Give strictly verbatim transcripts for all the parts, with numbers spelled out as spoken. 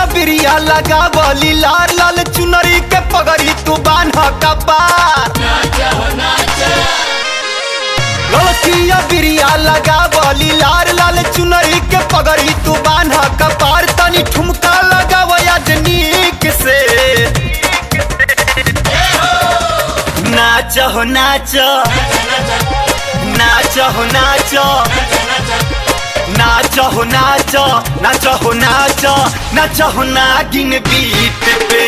बिरिया लगा बोली लाल लाल चुनरी के पगड़ी तू बांध कपार लड़किया बिरिया लगा बोली लाल लाल चुनरी के पगड़ी तू बांध कपार तनी ठुमका लगा वजनीक से नाच हो नाच नाच हो नाच नाच हो नाच नाच हो नाच नाच हो नागिन बीट पे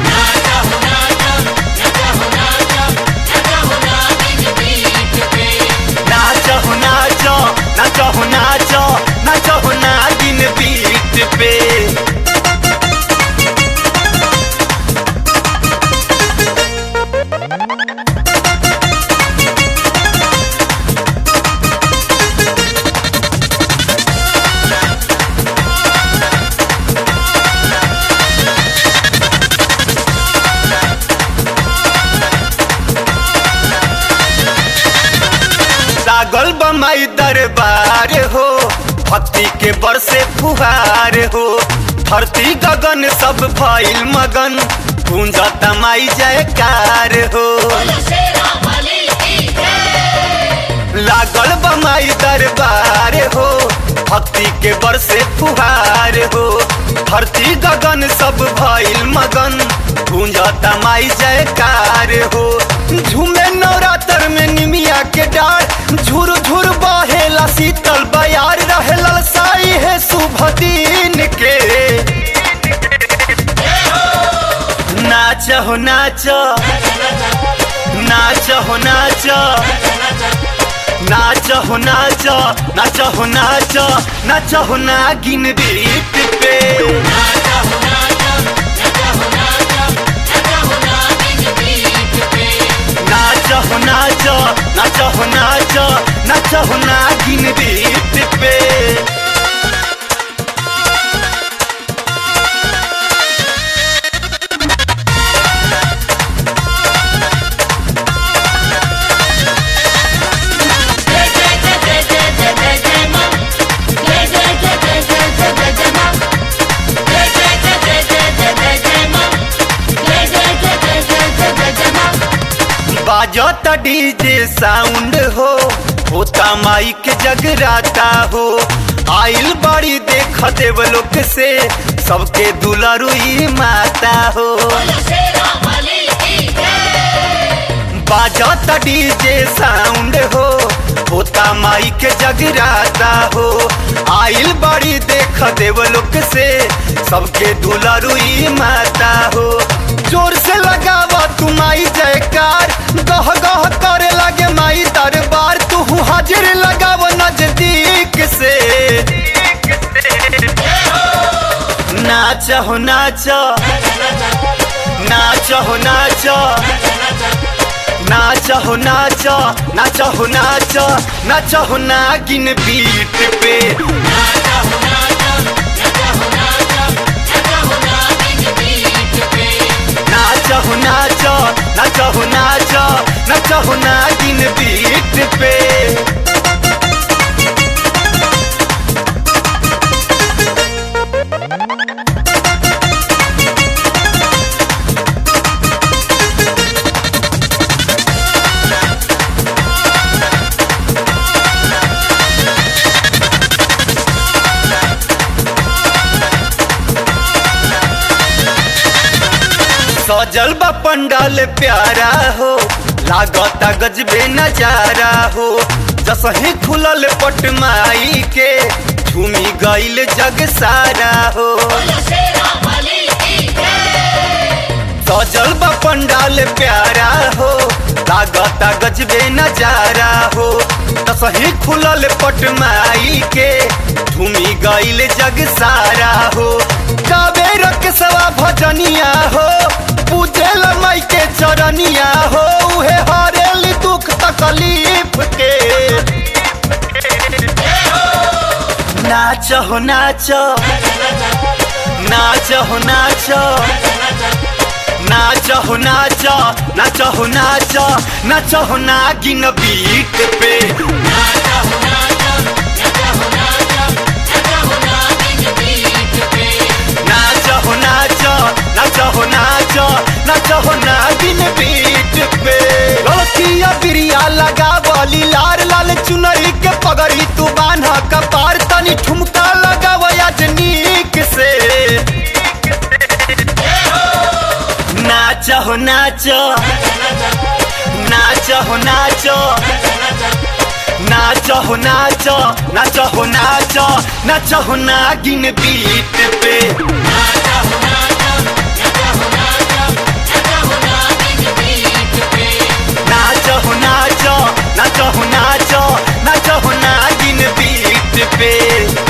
नाच हो नाच नाच हो नाच नाच हो नागिन बीट पे सागल बमाई दरबार हो भक्ति के बरसे फुहार हो धरती गगन सब भइल मगन गूंजता माई जयकार हो लागल बमाई दरबार हो भक्ति के बरसे फुहार हो धरती गगन सब भइल मगन गूंजता माई जयकार हो झूमे नवरात्र में निमिया के डार झुर झुर बहेला शीतल बयार रहे ललसाई है शुभ दिन के नाच हो नाच नाच हो नाच नाच हो नाच नाच हो नाच नाच हो नागिन बीट पे नाच हो नाच नाच हो नाच नाच हो नागिन बीट पे बाजत डीजे साउंड हो होता माइक जगराता हो आइल बड़ी देख देवलोक से सबके दुलारुई माता हो बाजत डीजे साउंड हो होता माइक जगराता हो आइल बड़ी देख देवलोक से सबके दुलारुई माता हो जोर से लगावा तू माई जयकार गह गह करे लगे माई दरबार तू हाजिर लगाव नजदीक से नाच हो नाच नाच हो नाच नाच हो नाच नाच हो नाच नाच हो नागिन बीट पे नाच हो नाच नाच हो नाच नाच हो नागिन बीट पे सजल बा पंडाल प्यारा हो लागता गजबे नजारा हो जसही खुलल पट माई के झूमी गईल जग सारा हो सजल बा पंडाल प्यारा हो लागता गजबे नजारा हो जसही खुलल पट माई के झूमी गईल जग सारा हो गावे रकसवा भजनिया हो पूजेल माई के चरनिया हो उहे हरेल दुख तकलीफ के नाच हो नाच नाच हो नाच नाच हो नाच नाच हो नाच नाच हो नागिन बीट पे नाच हो तनी ठुमका लगाव आज नीक से। नाच हो नाच नाच हो नाच नाच हो नाच नाच हो नाच नाच हो नागिन बीट पे। नाच हो नाच नाच हो नाच नाच हो नागिन बीट पे।